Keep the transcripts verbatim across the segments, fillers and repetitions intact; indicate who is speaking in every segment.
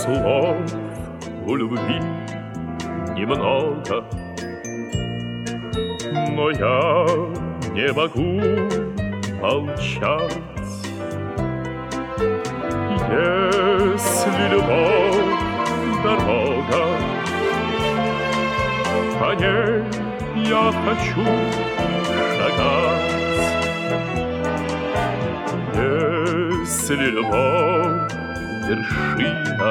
Speaker 1: слов у любви немного, но я не могу молчать. Если любовь дорога, по ней я хочу шагать. Если любовь вершина,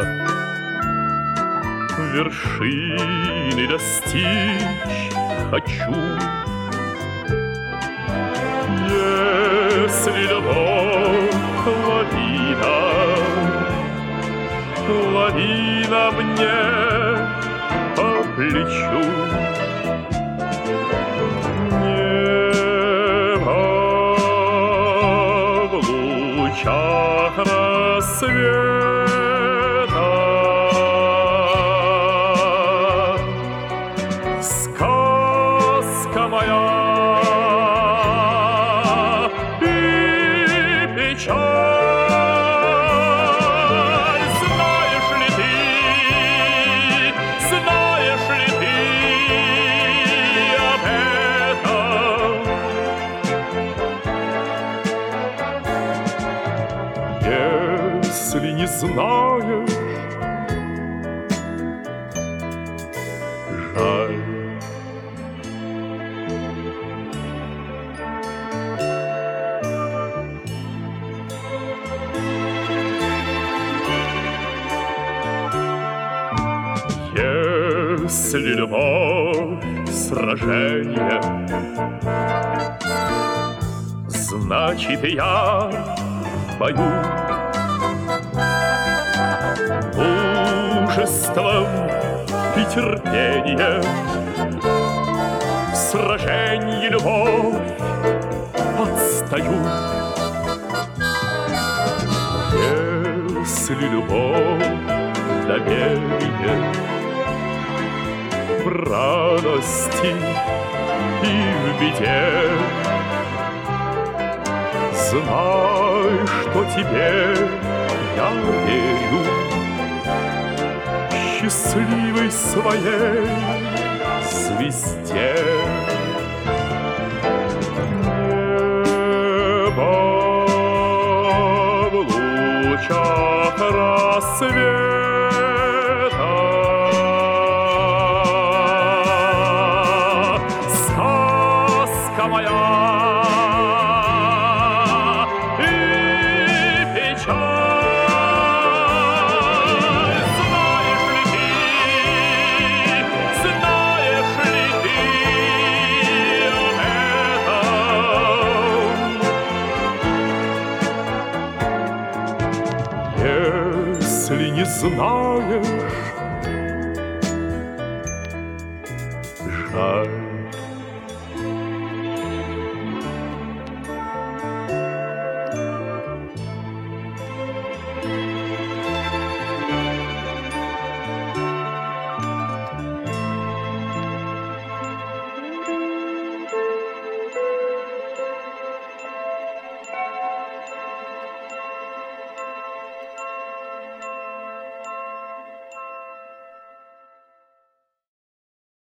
Speaker 1: вершины достичь хочу. Если любовь лавина, лавина мне по плечу. Небо в лучах рассвета сказка моя и печаль. Если не знаешь, жаль. Если любовь сражение, значит я пою мужеством и терпением. В сражении любовь отстаю. Если любовь доверие, в радости и в беде, знай, что тебе я верю, счастливой своей звезде. Небо в лучах рассвета сказка моя и печаль. Если не знаешь,